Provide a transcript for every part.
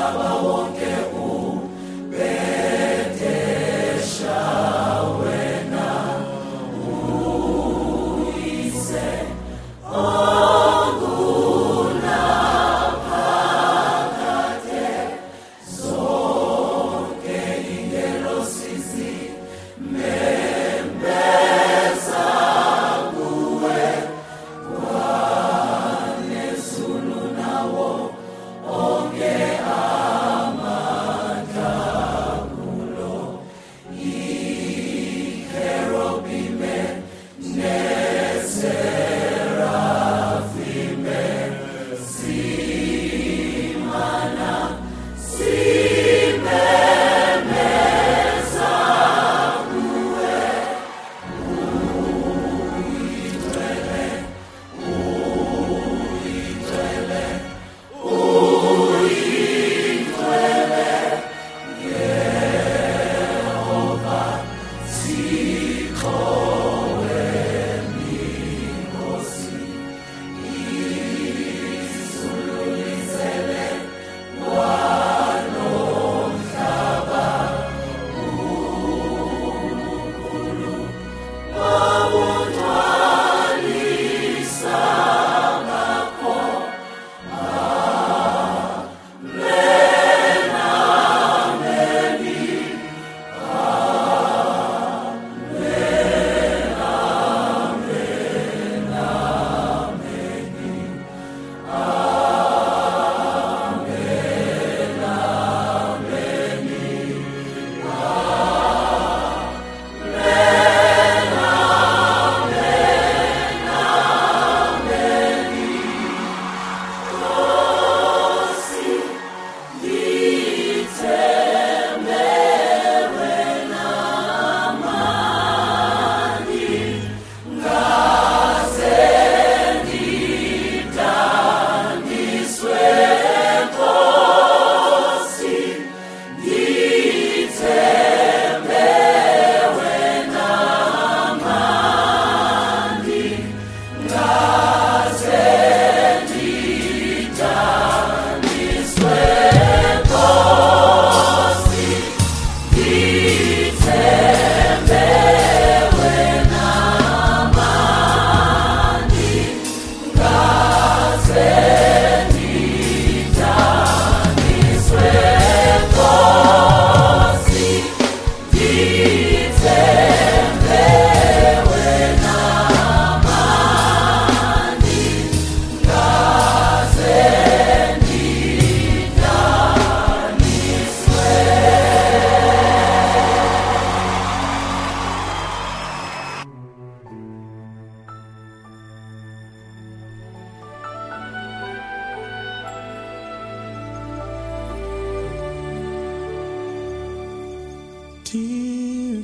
Dear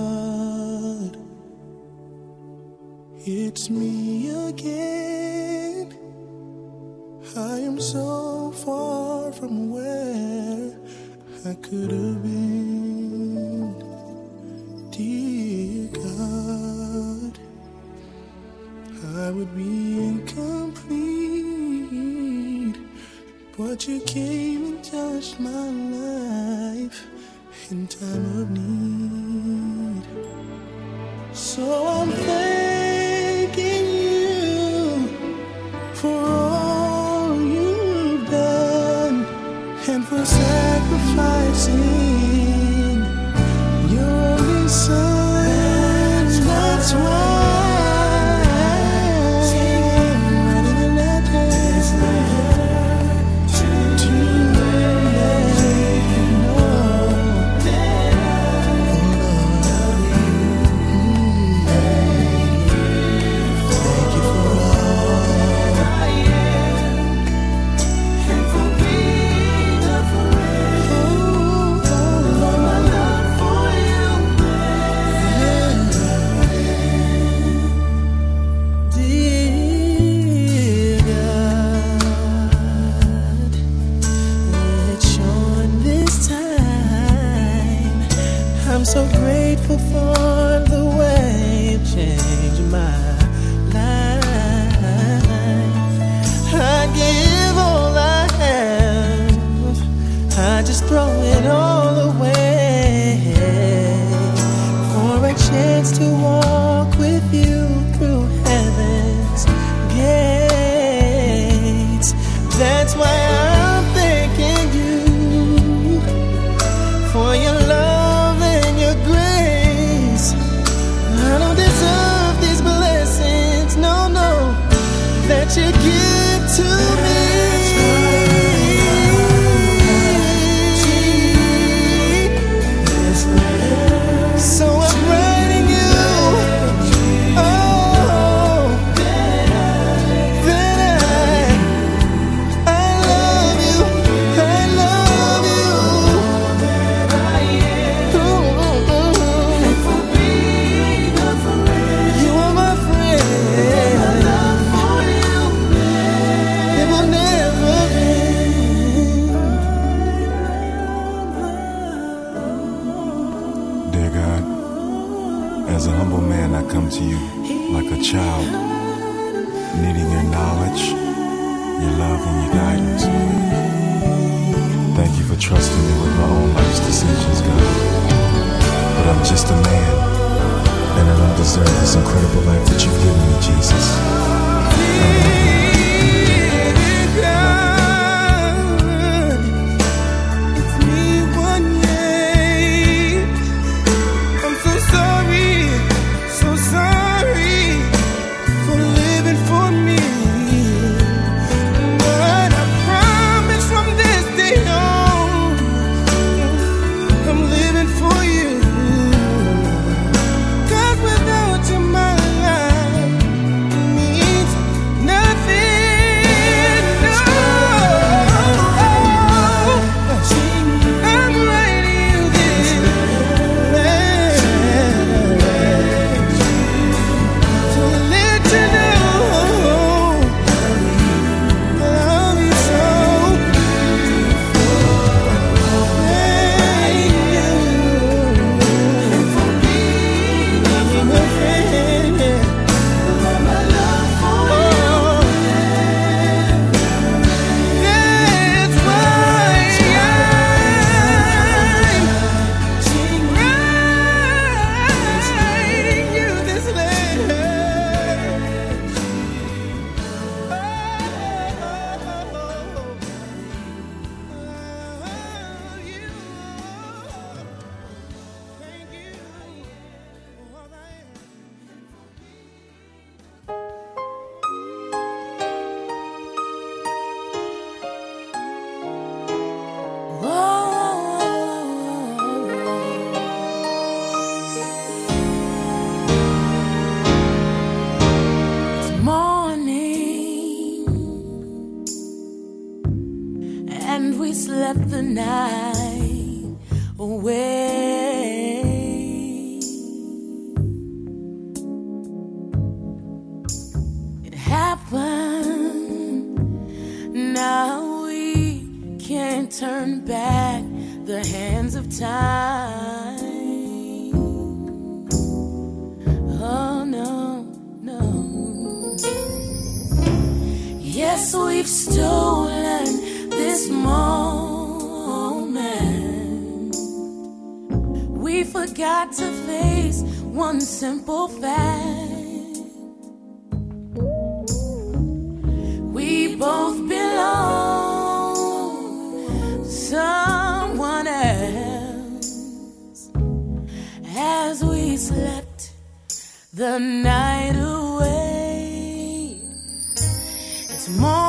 God, it's me again. I am so far from where I could have been. Dear God, I would be incomplete, but you came and touched my life in time of need. So I'm thanking you for all you've done and for sacrificing your only son. That's why I'm so grateful for the way you changed my life. I give all I have, I I come to you like a child, needing your knowledge, your love, and your guidance, Lord. Thank you for trusting me with my own life's decisions, God. But I'm just a man, and I don't deserve this incredible life that you've given me, Jesus. I love you. Slept the night away. It happened. Now we can't turn back the hands of time. Oh no, no. Yes, we've stolen this moment. We forgot to face one simple fact. We both belong to someone else. As we slept the night away, it's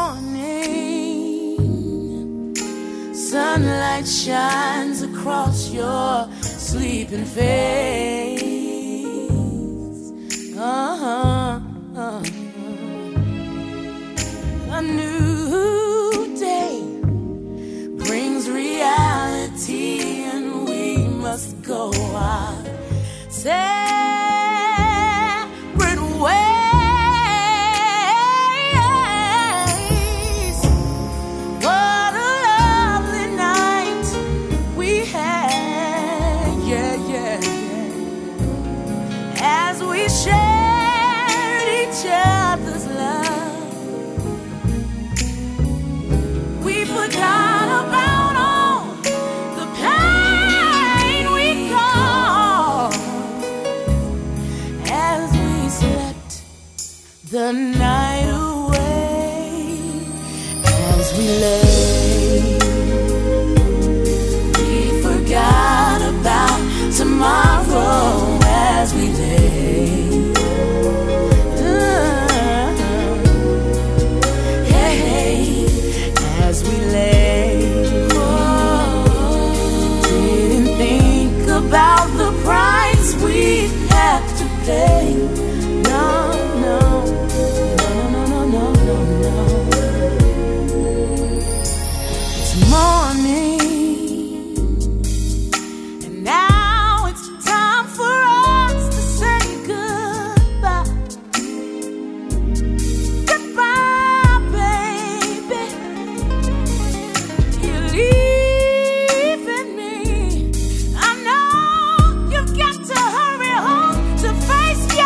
morning. Sunlight shines across your sleeping face. A new day brings reality, and we must go our separate ways. What a lovely night we had, yeah, yeah, yeah. As we shared each other's love, we forgot about all the pain we caused. As we slept the night away, as we lay, we forgot about tomorrow. As we lay, hey, as we lay, didn't think about the price we have to pay. No, no, no, no, no, no, no, no. It's morning, and now it's time for us to say goodbye. Goodbye, baby. You're leaving me. I know you've got to hurry home to face your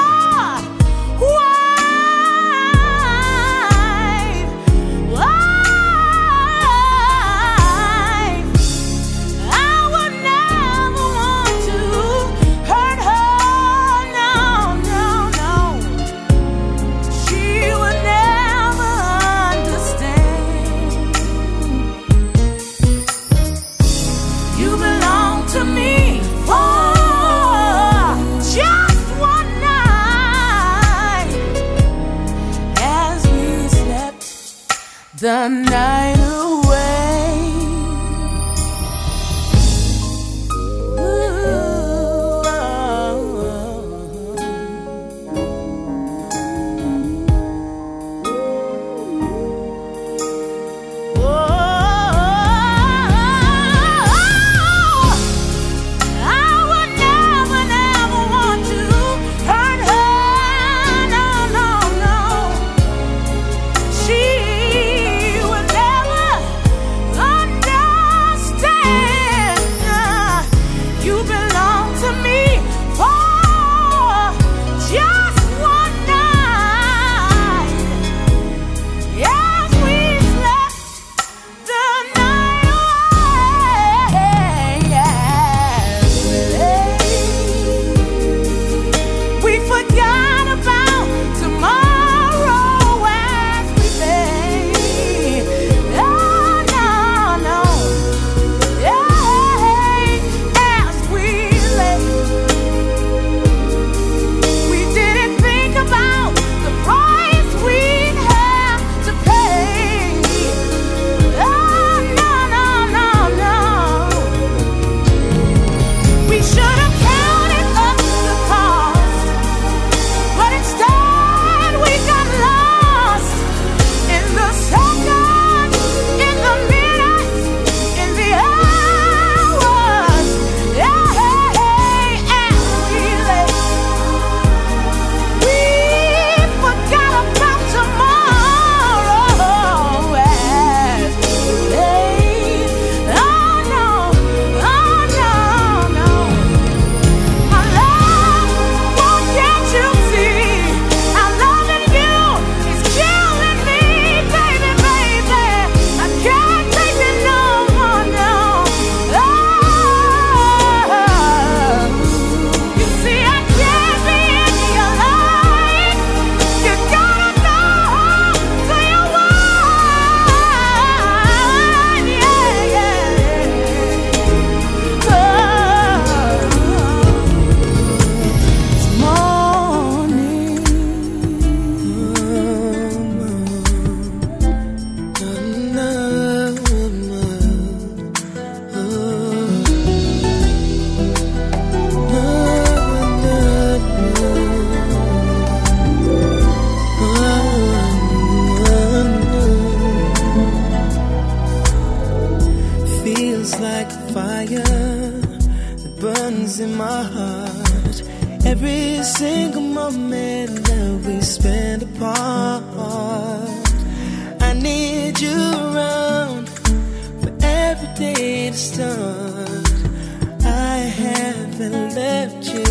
feels like a fire that burns in my heart. Every single moment that we spend apart, I need you around for every day to start. I haven't left you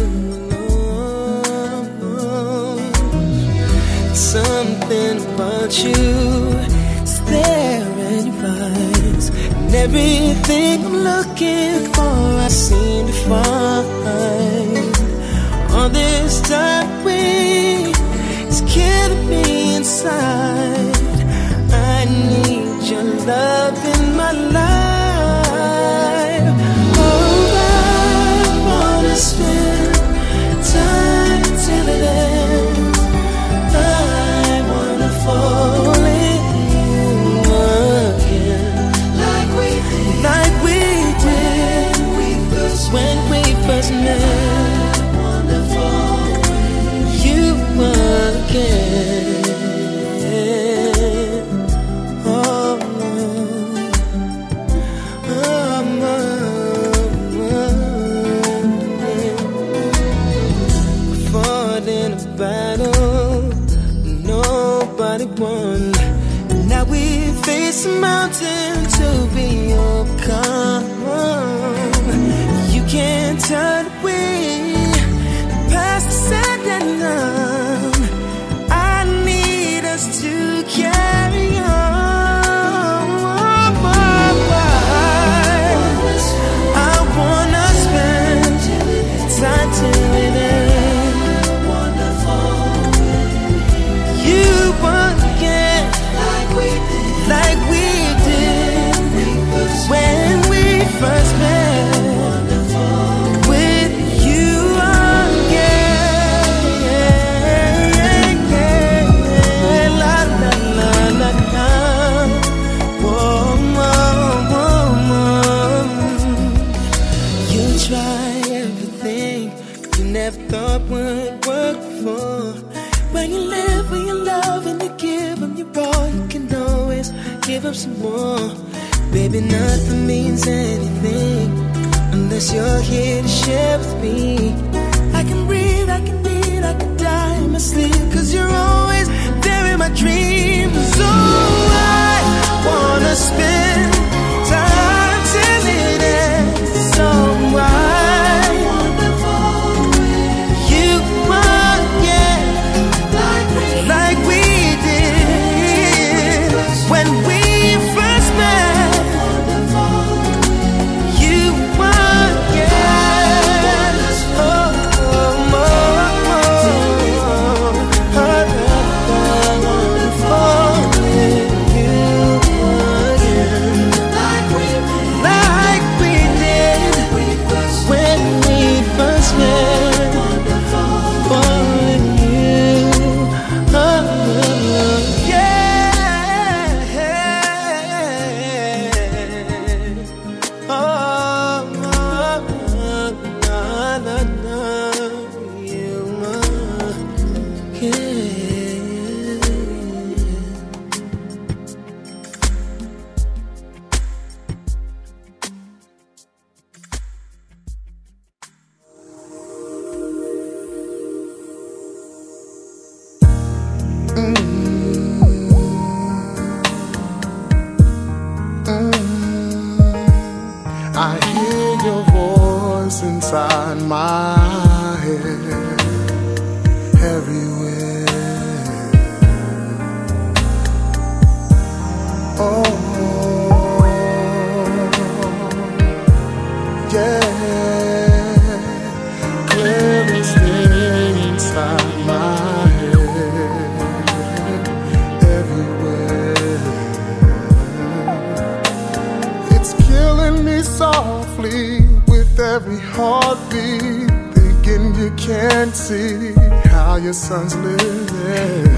alone. Something about you is there in your eyes, and everything I'm looking for I seem to find. All this time is killing me inside. I need your love in my life. Oh, I wanna spend time till it ends. I wanna fall in you again, like we did when we first met. Again. Oh, we fought in a battle nobody won. Now we face a mountain to be overcome. You can't turn away past the sand and none. To carry on. I wanna spend time till it ends. You again, like we did when we first met. With you thought would work before. When you live, when you love, and you give them your all, you can always give up some more. Baby, nothing means anything unless you're here to share with me. I can breathe, I can eat, I can die in my sleep, 'cause you're always there in my dreams. So I wanna spend time till it ends. So like we did when we first met. You again. Like we did when we first met. I hear your voice inside my head, everywhere. Oh, yeah, clear and stay inside my head, everywhere. It's killing me softly with every heartbeat, thinking you can't see how your son's living.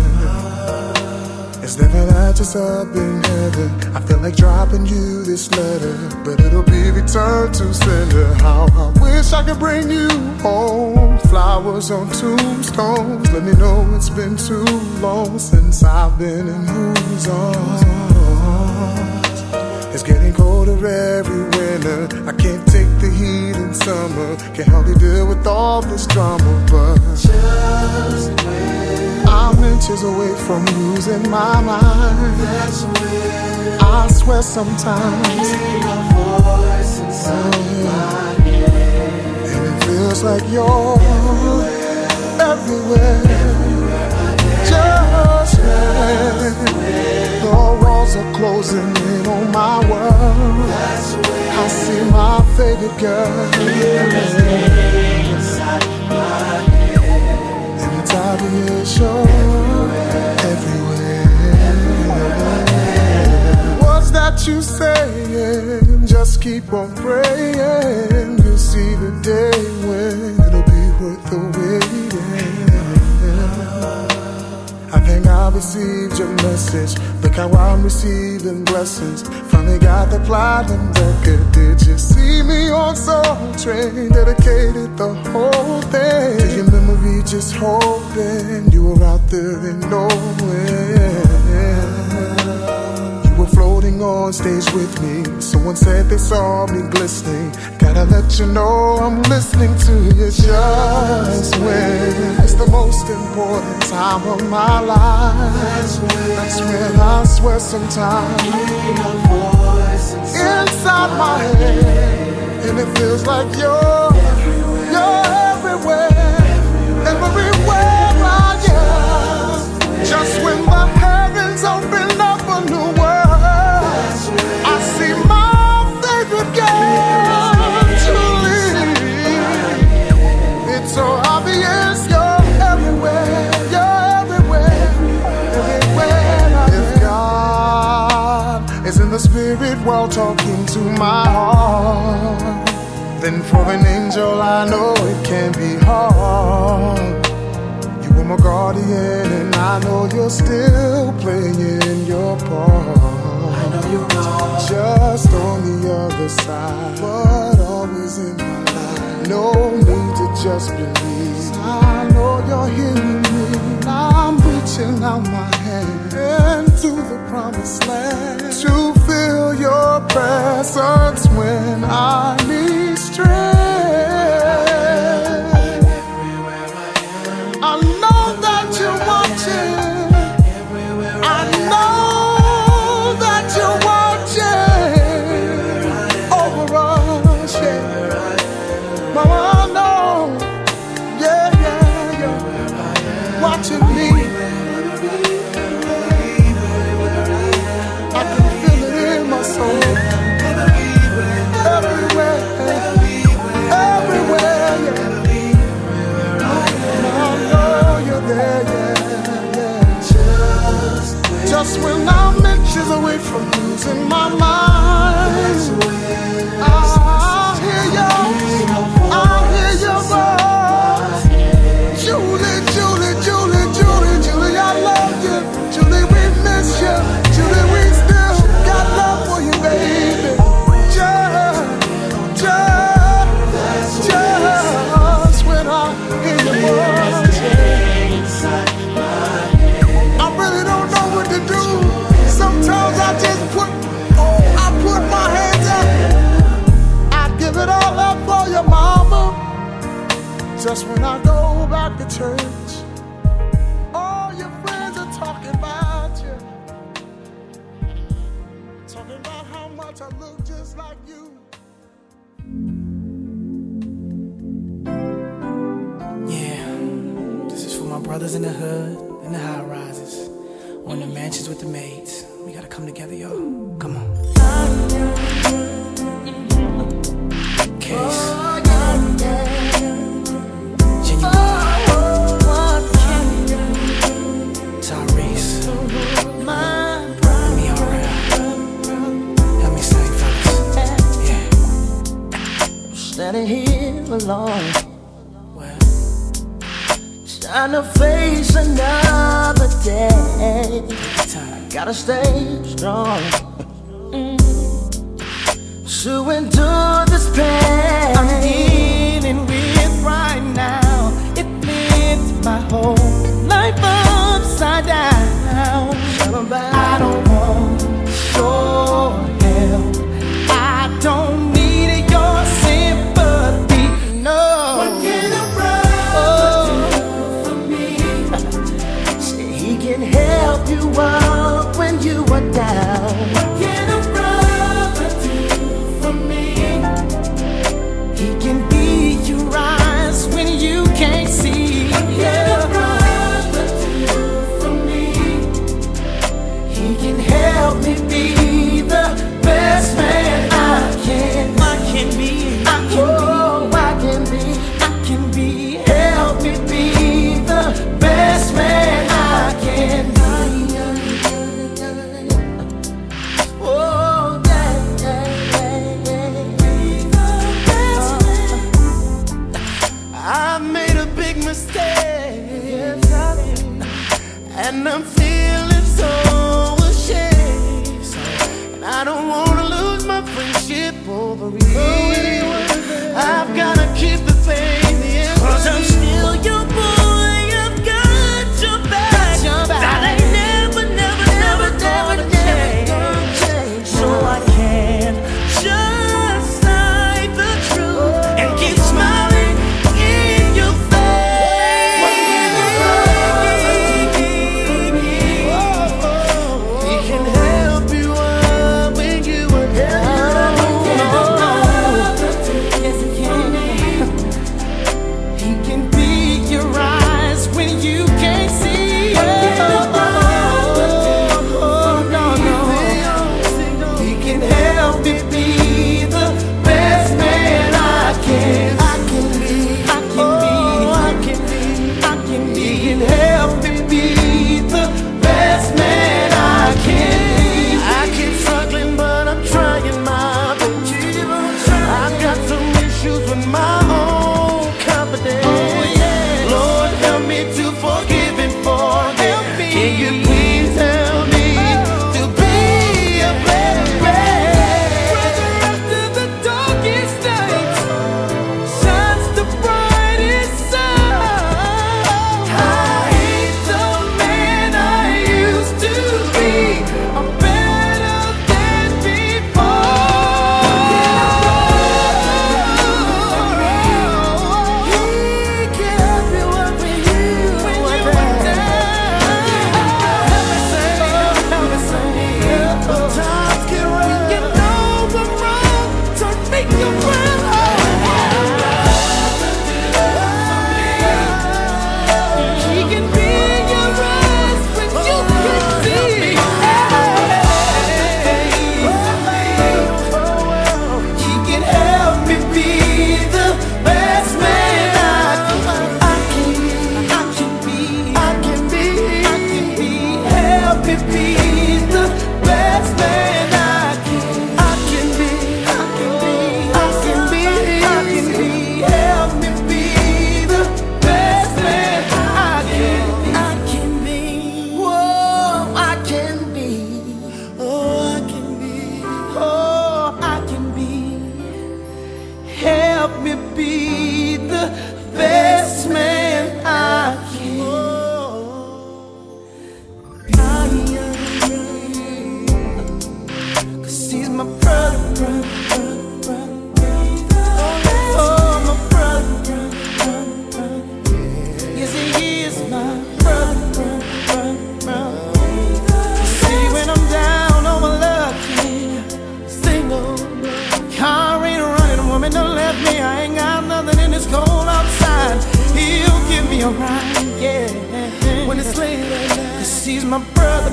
It's never that just up in heaven. I feel like dropping you this letter, but it'll be returned to sender. How I wish I could bring you home, flowers on tombstones. Let me know it's been too long since I've been in whose arms. It's getting colder every winter. I can't take the heat in summer, can hardly deal with all this drama. But just when I'm inches away from losing my mind. that's when I swear sometimes I hear your voice inside my head, and it feels like you're everywhere. Just when the walls are closing in on my world, I see my favorite girl inside my head, and it's obvious you're everywhere. What's that you saying? Just keep on praying. You'll see the day when it'll be worth the waiting. I think I received your message. Look how I'm receiving blessings. Finally got the platinum record. Did you see me on Soul Train? Dedicated the whole thing to your memory, just hoping you were out there and nowhere. You were floating on stage with me. Someone said they saw me glistening. Gotta let you know I'm listening to you just when it's the most important time of my life. That's when I swear sometimes inside my head, and it feels like you're everywhere, everywhere I am. Just when the heavens open up a new world, I see my favorite girl, Julie. It's so obvious you're everywhere, everywhere. If God is in the spirit while talking to my heart, then for an angel I know it can be hard. You were my guardian and I know you're still playing your part. I know you're wrong, Just on the other side, but always in my life. No need to just believe. I know you're hearing me. I'm reaching out my hand to the promised land to feel your presence when I need strength. I know that you're watching. I know that you're watching over us, yeah. Mama, I know, yeah, watching me. I can feel it in my soul. Everywhere, everywhere, yeah. I know you're there, yeah. Just when I'm inches away from losing my mind, I hear your voice. Julie, I love you. Julie, we miss you. Julie, we still got love for you, baby. Just when I hear your voice, I really don't know what to do. Sometimes I just put my hands up. I give it all up for your mama. Just when I go back to church, all your friends are talking about you, talking about how much I look just like you. Yeah, this is for my brothers in the hood, in the high rises, on the mansions with the maids. We gotta come together, y'all. Come on. Case. Tyrese. Me alright. Help me sing, fellas. Yeah. standing here alone, Well, trying to face another day. time. Gotta stay strong to endure this pain I'm dealing with right now. It flips my whole life upside down. I don't want your help. I I've gotta keep the faith, yeah. 'Cause I'm still your boy, I've got your back. That ain't never gonna change. So I can't just hide the truth and keep smiling in your face. He can help you up when you are down. He can be your eyes when you can't see. He can help me be the best man I can. He can help me be the best man I can be. I keep struggling, but I'm trying my best. I've got some issues with my own confidence. Lord, help me to forgive and forget. Can you please help me to be a better man? After the darkest night shines the brightest sun. I ain't the man I used to be. I'm better than before. He can help you up when you were down. Help me sing. When times get rough, you know I'm wrong, so make you run. He can be your eyes when you can see. He can help me be the best man I can be. Help me be the best man I can be. Help me be the best man I can be. Whoa, I can be. Oh, I can be. Help me be the best man I can. 'Cause he's my brother. Oh, my brother. Yes, he is my brother. See, when I'm down on my luck, single, car ain't running, woman done left me. I ain't got nothing in this cold outside. He'll give me a ride, yeah. When it's late at night, 'cause he's my brother.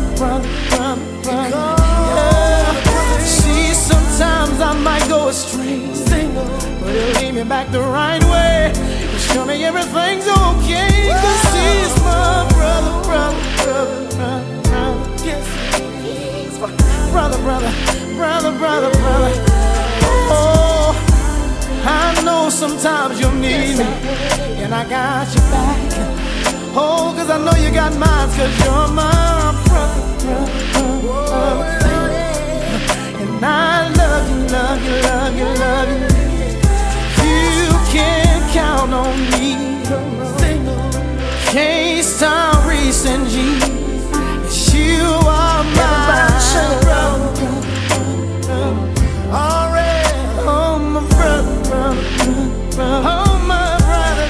Yeah. See, sometimes I might go astray, single, but he'll lead me back the right way. He'll show me everything's okay, 'cause he's my brother. Yes, he's my brother. Oh, I know sometimes you'll need me, and I got your back. Oh, 'cause I know you got mine, 'cause you're my brother. And I love you. You can count on me. K-Star, Reese, and G. You are my brother. Oh, my brother. Oh, my brother.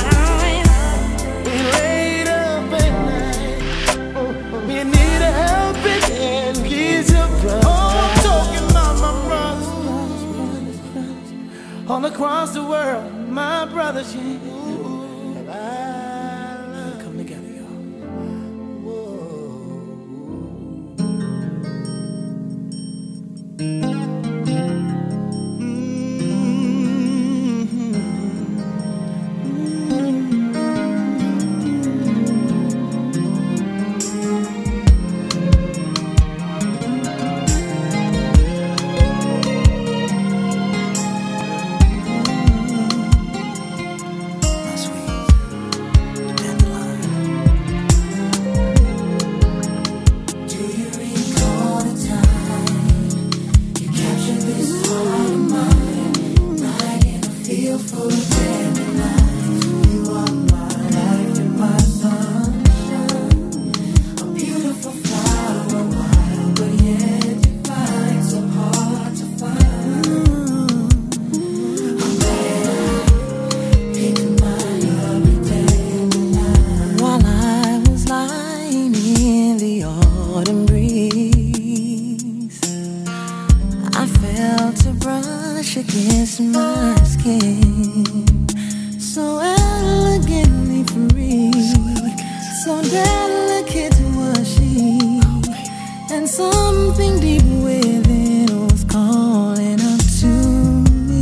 We laid up at night. We need a helping hand. He's your brother. Oh, I'm talking about my brothers all across the world. My brothers, yeah. Come together, y'all. against my skin, so elegantly free, so delicate was she, and something deep within was calling up to me.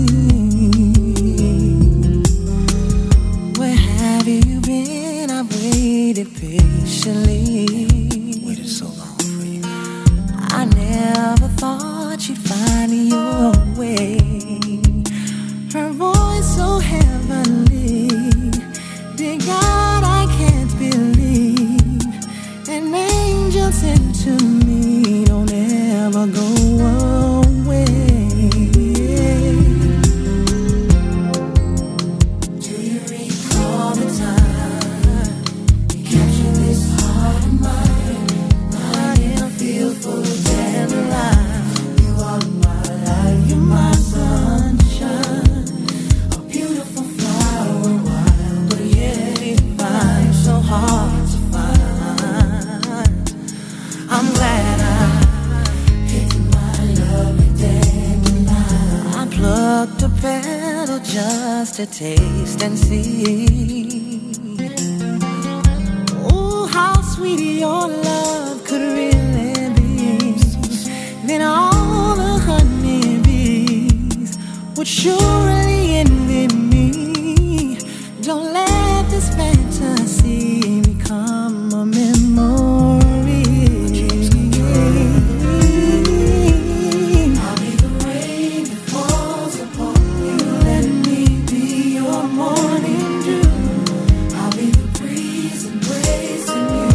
Where have you been? I've waited patiently. Waited so long for you. I never thought you'd find your way. Her voice so heavenly. Dear God, I can't believe an angel sent to me. Don't ever go away. Do you recall the time you captured this heart of mine? I feel full of dandelion. You are my life, you're my sunshine. A beautiful flower, wild, but yet divine, so hard to find. I'm glad I picked my lovely dandelion. I plucked a petal just to taste and see. Oh, how sweet your love could really be. Then all the honeybees would surely envy me. Don't let this fantasy become a memory. I'll be the rain that falls upon you. Let me be your morning dew. I'll be the breeze embracing you,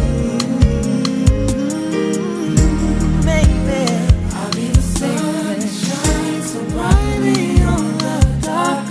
baby. I'll be the sun that shines so brightly on the dark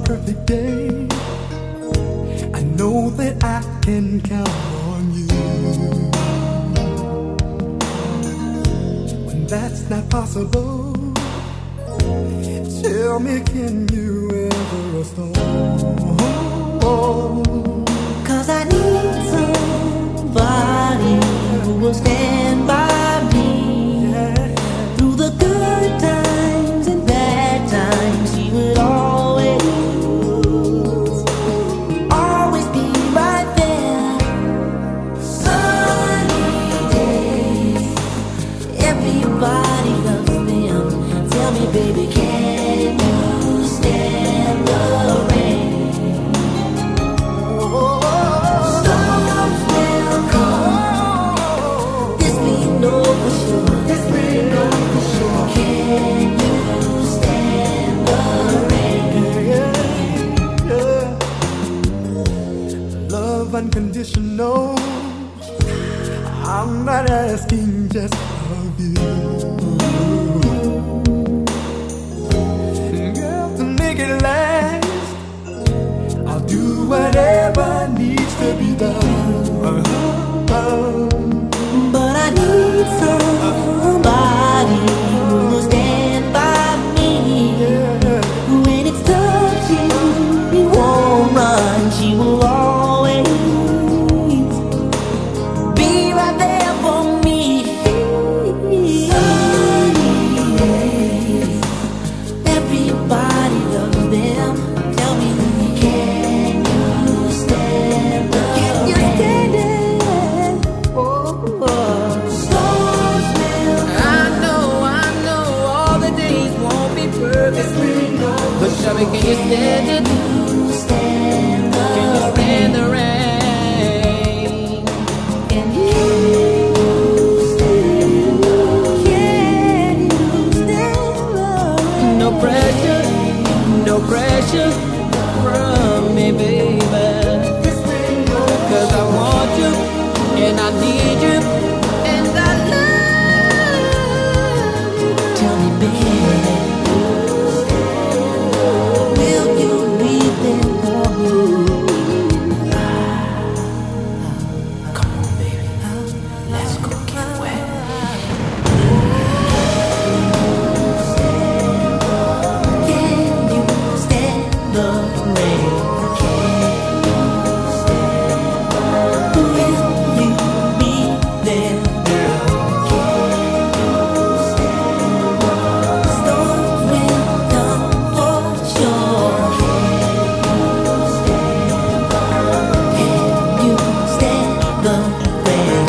perfect day, I know that I can count on you. When that's not possible, tell me, can you ever restore? 'Cause I need somebody who will stand by me through the good times and bad times. She would always be right there. Sunny days, everybody loves them. Tell me, baby, can you stand the rain? Storms will come. This we know for sure. Can you stand the rain? Love unconditional. I'm not asking just of you. Girl, to make it last, I'll do whatever needs to be done. But I need somebody who will stand by me. When it's tough, she won't run. She will always be right there for me. Sunny days, everybody loves them. Tell me, can you stand the rain? Can you stand it? Storms will come. I know, all the days won't be perfect. But Shabby, can you stand it? Can you stand the rain? Can you stand the rain? No pressure from me, baby. 'Cause I want you and I need you and I love you. Tell me, baby, will you be there for me? Come on, baby, let's go get wet. Can you stand the rain? Will you be there, girl? Storms will come for sure. Can you stand the rain?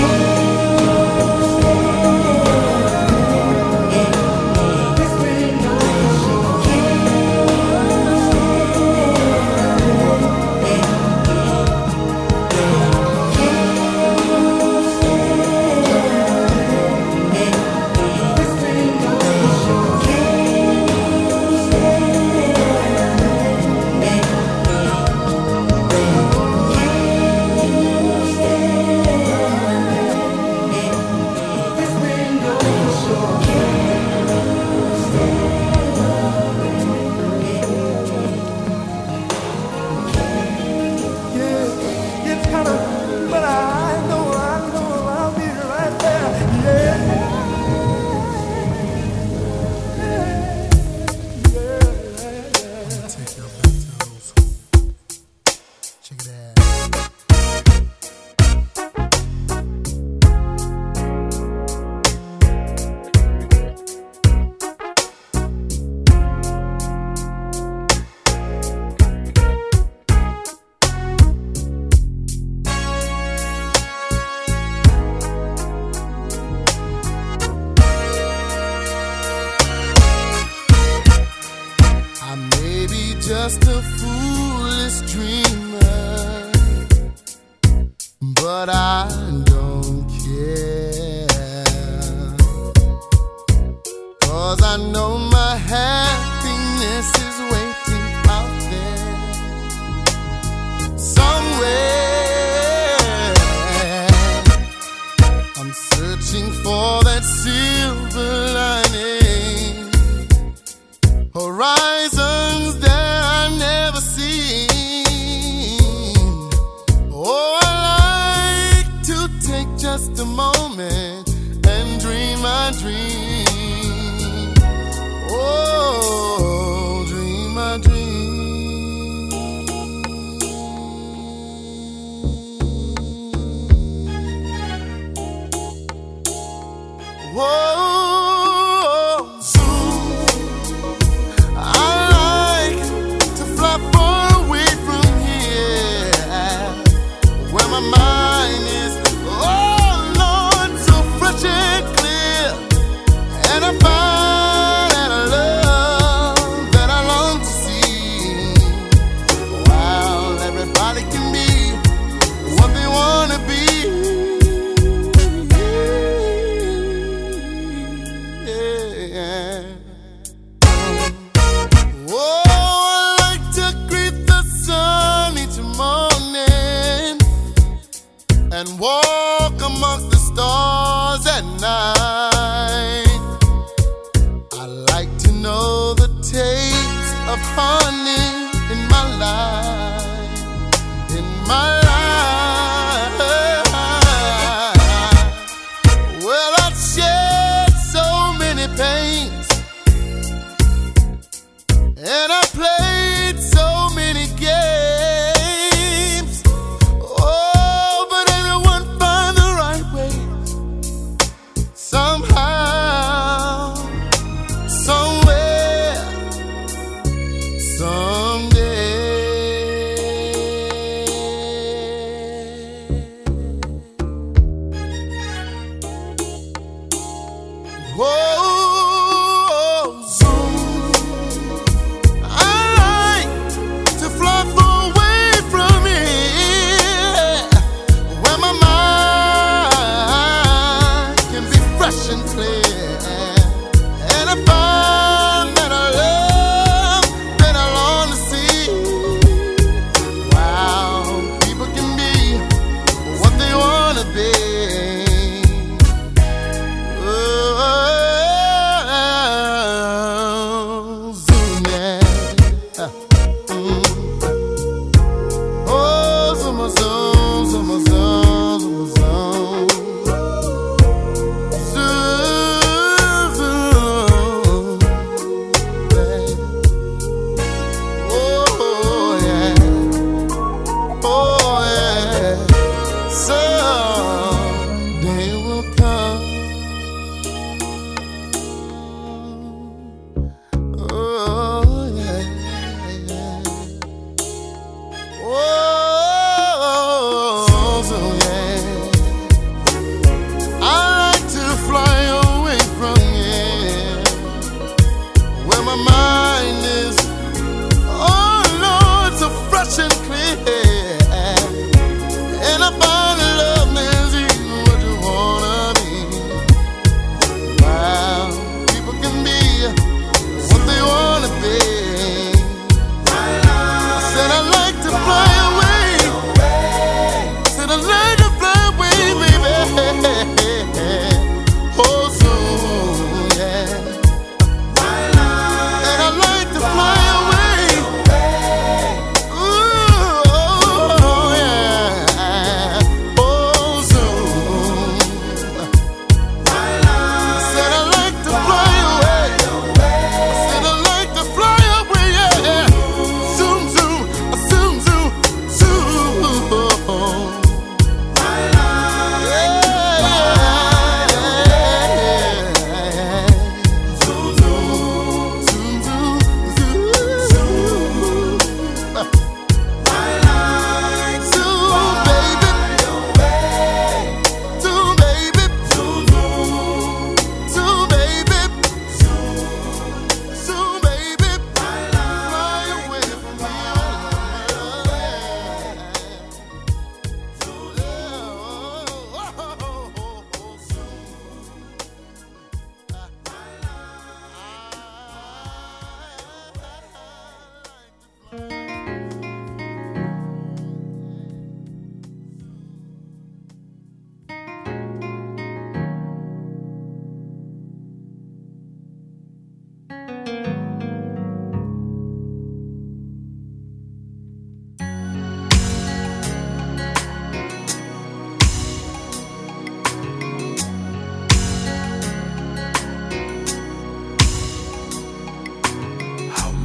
Yeah, it's kinda, but I know I'll be right there. Take your back toes. Check it out. I may be just a foolish dreamer, but I don't care. 'Cause I know my happiness is waiting out there somewhere. I'm searching for that silver lining. Horizons there I never my dream. Oh, dream my dream. Whoa, soon I like to fly far away from here, where my mind is, oh Lord, so fresh and clear, and I find that I love that I long to see. While everybody can be what they wanna be. And walk amongst the stars at night. I like to know the taste of honey in my life, in my life. Well, I've shed so many pains, and I played so many games. Somehow, somewhere, someday. Whoa.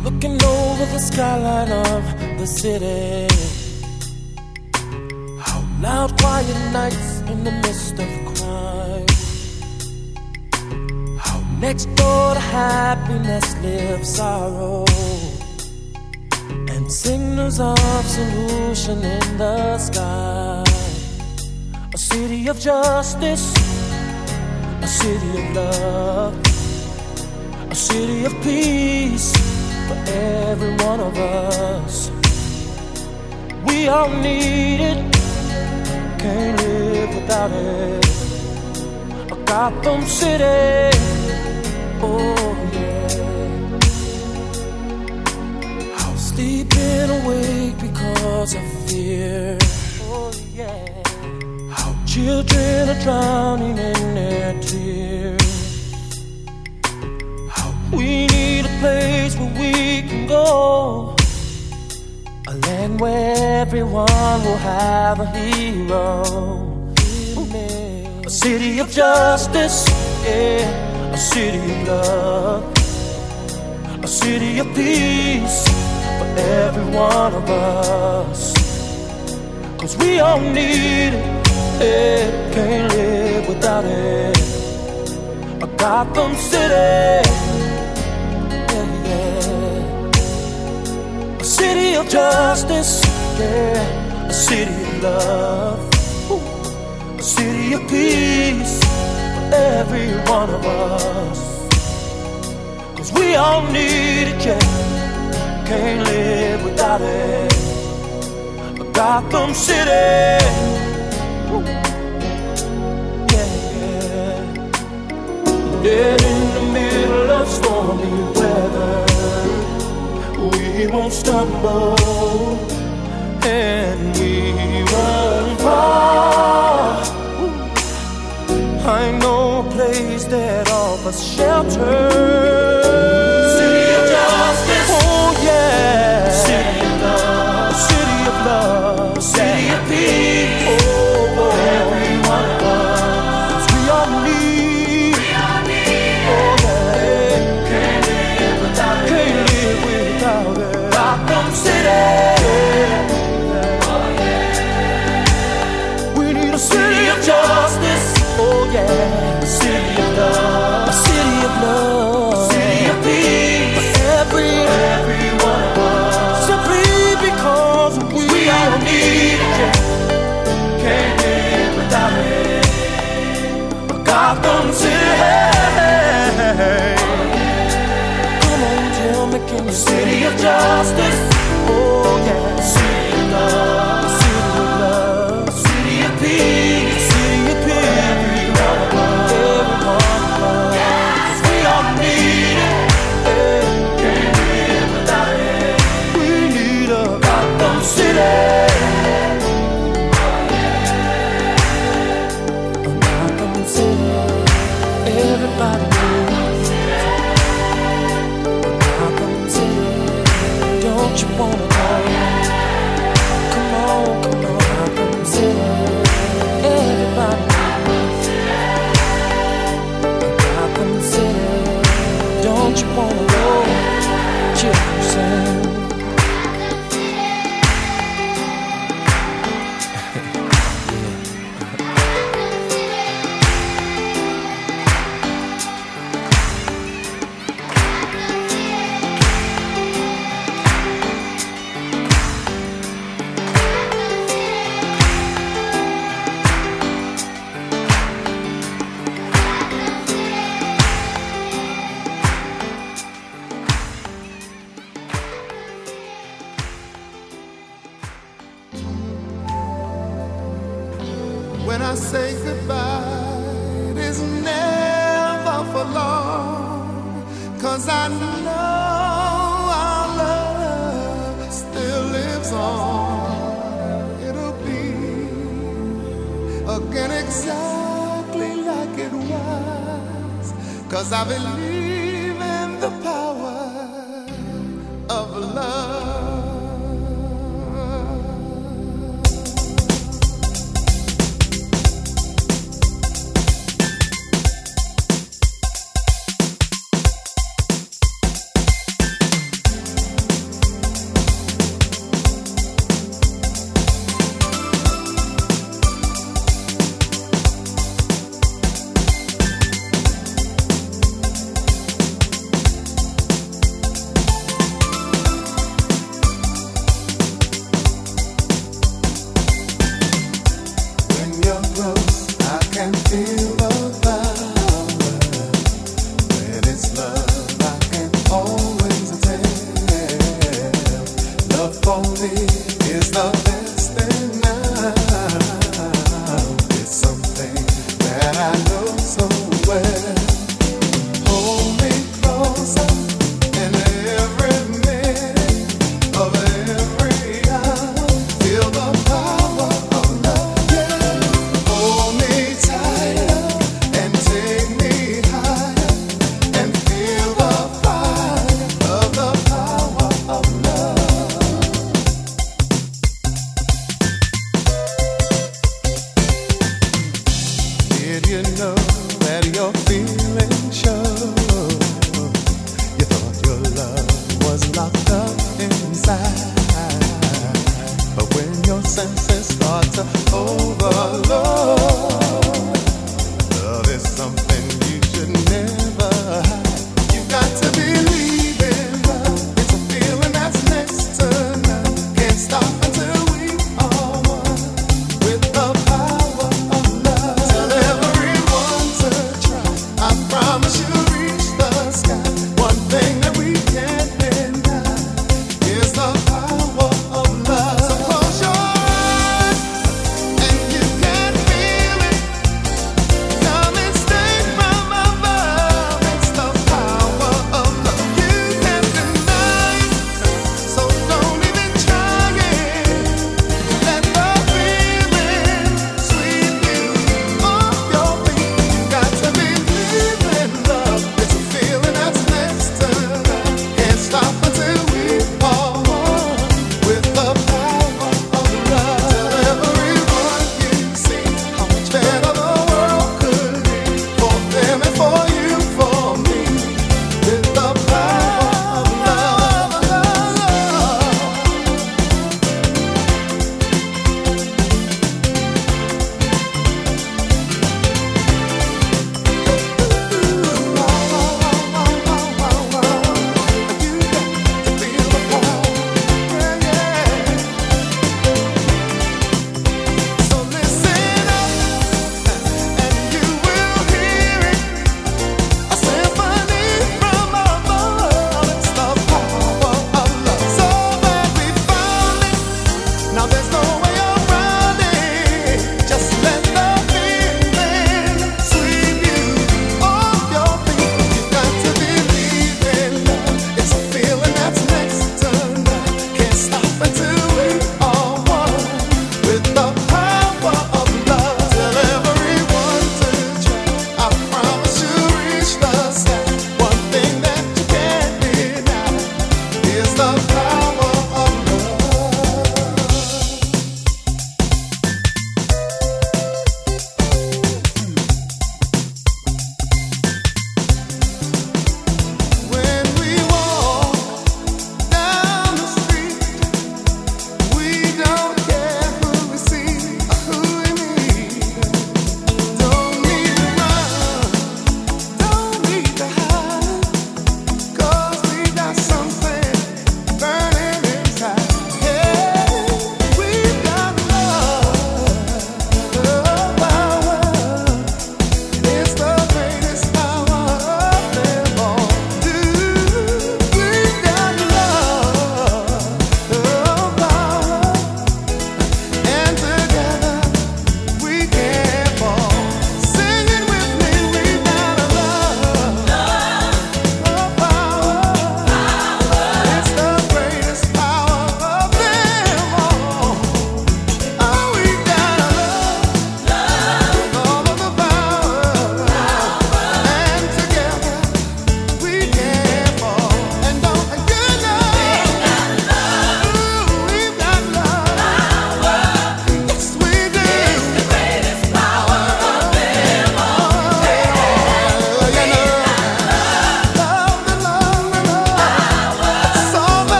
looking over the skyline of the city. How loud, quiet nights in the midst of crime. How next door to happiness lives sorrow, and signals of solution in the sky. A city of justice, a city of love, a city of peace for every one of us. We all need it, can't live without it. A Gotham City, oh yeah. How sleeping awake because of fear, oh yeah. How children are drowning in their tears. How we need a place where we can go, a land where everyone will have a hero. A city of justice, yeah. A city of love, a city of peace for every one of us. 'Cause we all need it, yeah. Can't live without it. A Gotham City, yeah, yeah. A city of justice, yeah. A city of love, a city of peace for every one of us. 'Cause we all need it, yeah. Can't live without it. A Gotham City, yeah, yeah. Dead in the middle of stormy weather, we won't stumble and we won't fall. I know a place that offers shelter, city of justice, oh yeah. City of love, a city of love, a city of peace, oh, oh. Every one of us, we all need, oh yeah. Can't live without it, can't live without it. Gotham City, city of justice, oh yeah. A city of love, a city of love, a city of peace for every one of us. Simply because we all need it, yeah. Can't live without it. A Gotham City, come on, tell me, can you? City of justice, oh yeah. A city of love, a city of love, a city of peace, a city of peace. Every one of us, yeah. 'Cause we all need it, yeah. Can't live without it. We need a Gotham City, a Gotham City. Everybody needs a Gotham City. Don't you wanna know? Come on, Gotham City. Everybody needs a Gotham City. Don't you wanna know? Jefferson. When I say goodbye, it is never for long. 'Cause I know our love still lives on. It'll be again exactly like it was. 'Cause I believe in the power of love.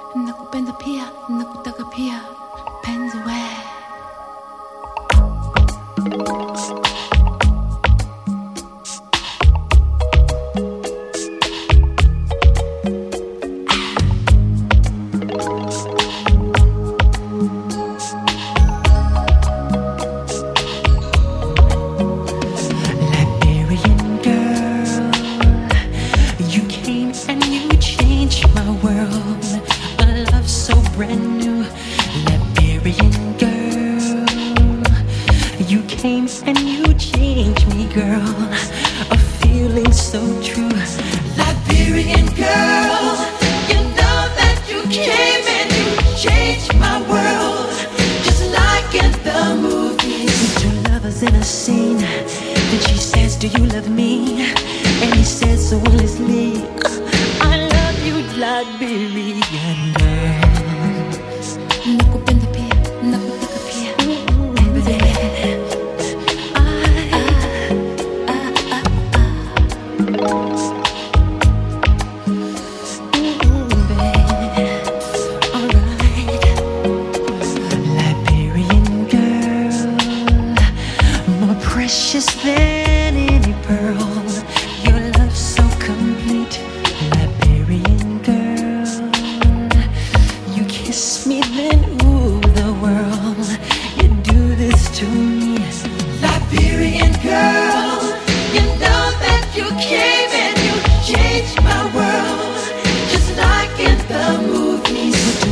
nakupenda pia, nakutaka pia, penzi we.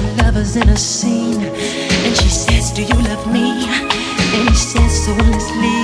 In a scene, and she says, do you love me? And he says so endlessly.